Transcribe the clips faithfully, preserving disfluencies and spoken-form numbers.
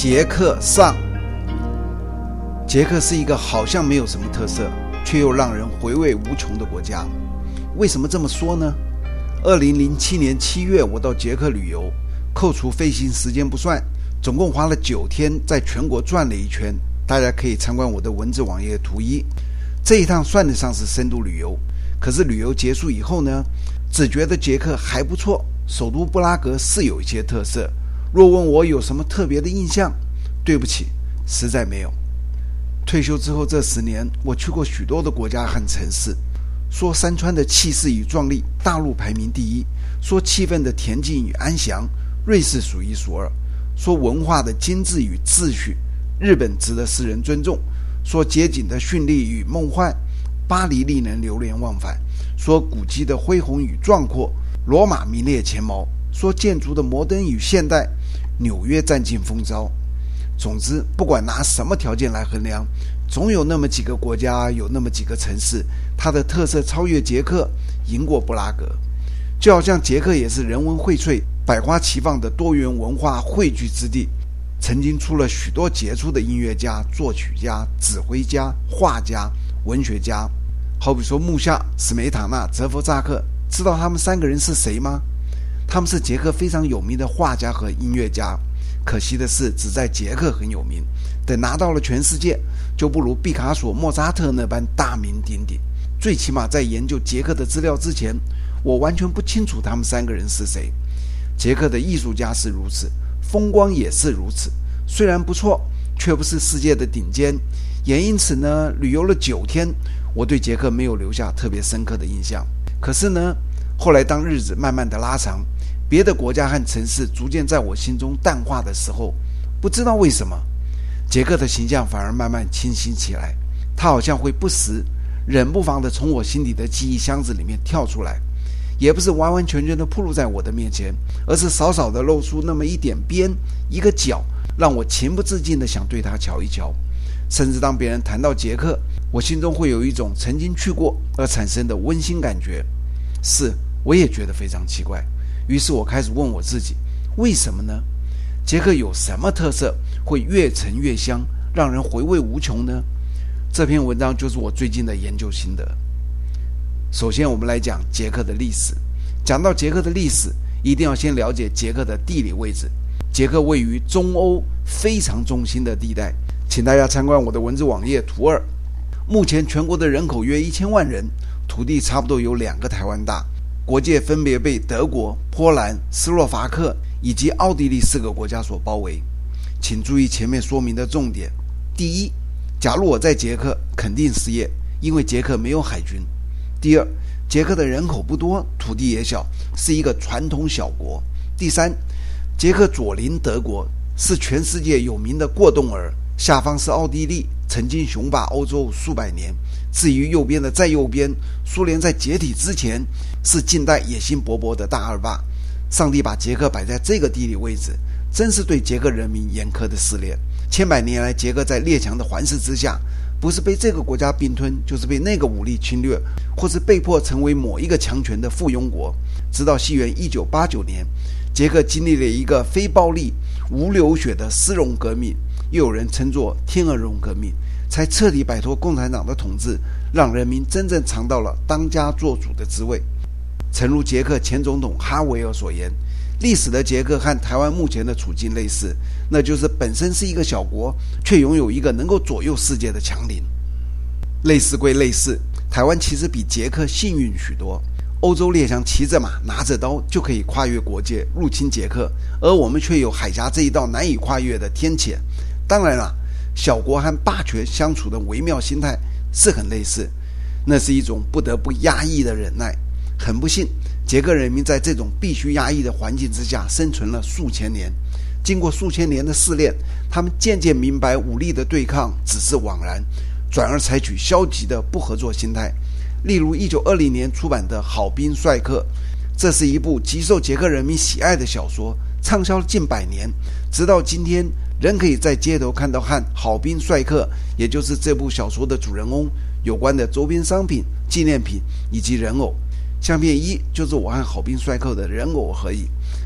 捷克上。捷克是一个好像没有什么特色，却又让人回味无穷的国家。为什么这么说呢？二零零七年七月，我到捷克旅游，扣除飞行时间不算，总共花了九天，在全国转了一圈。大家可以参观我的文字网页图一。这一趟算得上是深度旅游，可是旅游结束以后呢，只觉得捷克还不错，首都布拉格是有一些特色。若问我有什么特别的印象，对不起，实在没有。退休之后这十年，我去过许多的国家和城市，说山川的气势与壮丽，大陆排名第一；说气氛的恬静与安详，瑞士数一数二；说文化的精致与秩序，日本值得世人尊重；说街景的绚丽与梦幻，巴黎令人流连忘返；说古迹的恢宏与壮阔，罗马名列前茅；说建筑的摩登与现代，纽约占尽风骚。总之，不管拿什么条件来衡量，总有那么几个国家，有那么几个城市，它的特色超越捷克，赢过布拉格。就好像捷克也是人文荟萃、百花齐放的多元文化汇聚之地，曾经出了许多杰出的音乐家、作曲家、指挥家、画家、文学家。好比说穆夏、史梅塔纳、泽弗扎克，知道他们三个人是谁吗？他们是捷克非常有名的画家和音乐家。可惜的是，只在捷克很有名，等拿到了全世界，就不如毕卡索、莫扎特那般大名鼎鼎。最起码在研究捷克的资料之前，我完全不清楚他们三个人是谁。捷克的艺术家是如此，风光也是如此，虽然不错，却不是世界的顶尖。也因此呢，旅游了九天，我对捷克没有留下特别深刻的印象。可是呢，后来当日子慢慢的拉长，别的国家和城市逐渐在我心中淡化的时候，不知道为什么，捷克的形象反而慢慢清晰起来。它好像会不时冷不防地从我心底的记忆箱子里面跳出来，也不是完完全全地暴露在我的面前，而是少少地露出那么一点边一个角，让我情不自禁地想对它瞧一瞧。甚至当别人谈到捷克，我心中会有一种曾经去过而产生的温馨感觉。是，我也觉得非常奇怪。于是我开始问我自己，为什么呢？捷克有什么特色会越陈越香，让人回味无穷呢？这篇文章就是我最近的研究心得。首先我们来讲捷克的历史。讲到捷克的历史，一定要先了解捷克的地理位置。捷克位于中欧非常中心的地带，请大家参观我的文字网页图二。目前全国的人口约一千万人，土地差不多有两个台湾大。国界分别被德国、波兰、斯洛伐克以及奥地利四个国家所包围。请注意前面说明的重点。第一，假如我在捷克，肯定失业，因为捷克没有海军。第二，捷克的人口不多，土地也小，是一个传统小国。第三，捷克左邻德国，是全世界有名的过动儿，下方是奥地利，曾经雄霸欧洲数百年。至于右边的再右边，苏联在解体之前是近代野心勃勃的大二霸。上帝把捷克摆在这个地理位置，真是对捷克人民严苛的试炼。千百年来，捷克在列强的环视之下，不是被这个国家并吞，就是被那个武力侵略，或是被迫成为某一个强权的附庸国。直到西元一九八九年，捷克经历了一个非暴力、无流血的丝绒革命，又有人称作天鹅绒革命，才彻底摆脱共产党的统治，让人民真正尝到了当家作主的滋味。诚如捷克前总统哈维尔所言，历史的捷克和台湾目前的处境类似，那就是本身是一个小国，却拥有一个能够左右世界的强邻。类似归类似，台湾其实比捷克幸运许多。欧洲列强骑着马拿着刀就可以跨越国界入侵捷克，而我们却有海峡这一道难以跨越的天堑。当然了，小国和霸权相处的微妙心态是很类似，那是一种不得不压抑的忍耐。很不幸，捷克人民在这种必须压抑的环境之下生存了数千年。经过数千年的试炼，他们渐渐明白武力的对抗只是枉然，转而采取消极的不合作心态。例如一九二零年出版的《好兵帅克》，这是一部极受捷克人民喜爱的小说，畅销了近百年，直到今天仍可以在街头看到和好兵帅克，也就是这部小说的主人翁有关的周边商品、纪念品以及人偶。相片一就是我和好兵帅克的人偶合影，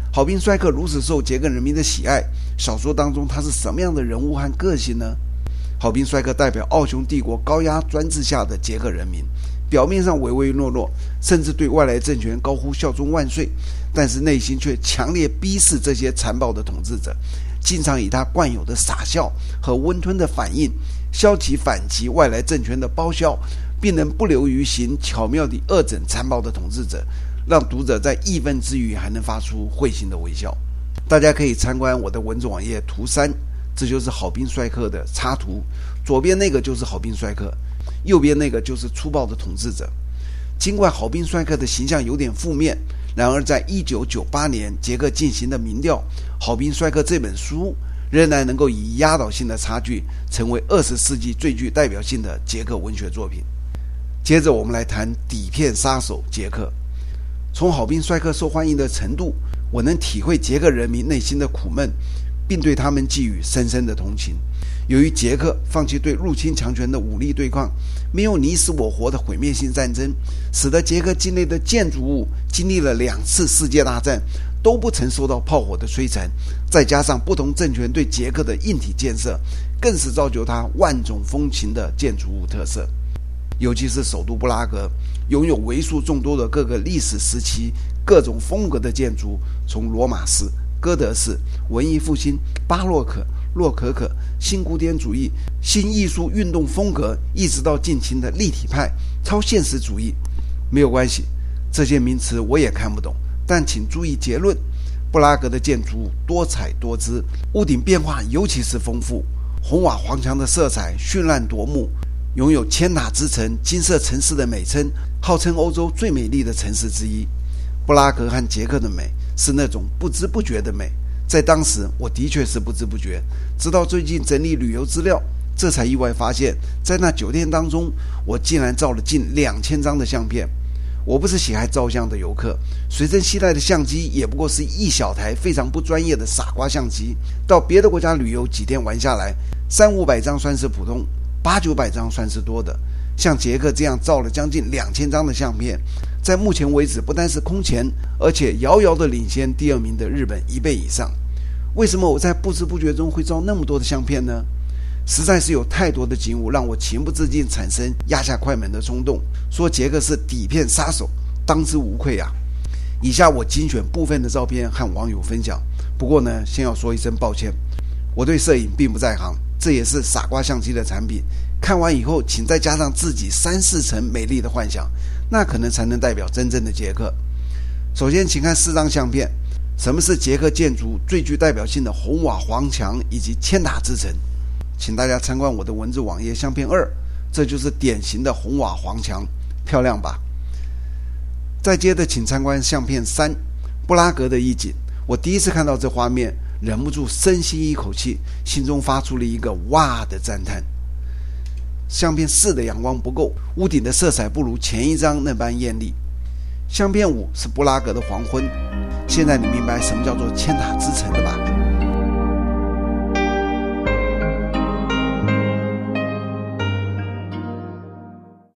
郝宾帅克如此受捷克人民的喜爱，小说当中他是什么样的人物和个性呢？郝宾帅克代表奥匈帝国高压专制下的捷克人民，表面上唯唯诺诺，甚至对外来政权高呼效忠万岁，但是内心却强烈逼视这些残暴的统治者，经常以他惯有的傻笑和温吞的反应消其反击外来政权的包销，并能不流于形，巧妙地恶整残暴的统治者，让读者在义愤之余还能发出会心的微笑。大家可以参观我的文字网页图三，这就是郝宾帅克的插图，左边那个就是郝宾帅克，右边那个就是粗暴的统治者。尽管郝宾帅克的形象有点负面，然而在一九九八年捷克进行的民调，郝宾帅克这本书仍然能够以压倒性的差距成为二十世纪最具代表性的捷克文学作品。接着我们来谈底片杀手捷克。从郝宾帅克受欢迎的程度，我能体会捷克人民内心的苦闷，并对他们寄予深深的同情。由于捷克放弃对入侵强权的武力对抗，没有你死我活的毁灭性战争，使得捷克境内的建筑物经历了两次世界大战都不曾受到炮火的摧残，再加上不同政权对捷克的硬体建设，更是造就它万种风情的建筑物特色。尤其是首都布拉格，拥有为数众多的各个历史时期各种风格的建筑，从罗马式、哥德式、文艺复兴、巴洛克、洛可可、新古典主义、新艺术运动风格，一直到近期的立体派、超现实主义。没有关系，这些名词我也看不懂，但请注意结论：布拉格的建筑物多彩多姿，屋顶变化尤其是丰富，红瓦黄墙的色彩绚烂夺目，拥有千塔之城、金色城市的美称，号称欧洲最美丽的城市之一。布拉格和捷克的美是那种不知不觉的美，在当时我的确是不知不觉，直到最近整理旅游资料，这才意外发现，在那九天当中，我竟然照了近两千张的相片。我不是喜爱照相的游客，随身携带的相机也不过是一小台非常不专业的傻瓜相机。到别的国家旅游几天玩下来，三五百张算是普通，八九百张算是多的。像捷克这样照了将近两千张的相片，在目前为止不但是空前，而且遥遥的领先第二名的日本一倍以上。为什么我在不知不觉中会照那么多的相片呢？实在是有太多的景物让我情不自禁产生压下快门的冲动，说捷克是底片杀手，当之无愧啊！以下我精选部分的照片和网友分享。不过呢，先要说一声抱歉，我对摄影并不在行，这也是傻瓜相机的产品。看完以后，请再加上自己三四成美丽的幻想，那可能才能代表真正的捷克。首先，请看四张相片。什么是捷克建筑最具代表性的红瓦黄墙以及千塔之城？请大家参观我的文字网页相片二，这就是典型的红瓦黄墙，漂亮吧？再接着请参观相片三，布拉格的意境。我第一次看到这画面，忍不住深吸一口气，心中发出了一个哇的赞叹。相片四的阳光不够，屋顶的色彩不如前一张那般艳丽。相片五是布拉格的黄昏。现在你明白什么叫做千塔之城了吧？